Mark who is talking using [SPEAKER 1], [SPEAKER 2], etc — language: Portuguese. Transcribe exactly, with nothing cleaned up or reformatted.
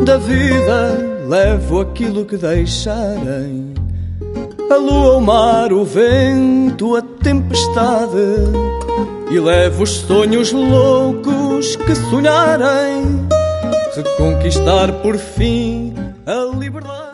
[SPEAKER 1] da vida levo aquilo que deixarem, a lua, o mar, o vento, a tempestade, e levo os sonhos loucos que sonharem, reconquistar por fim a liberdade.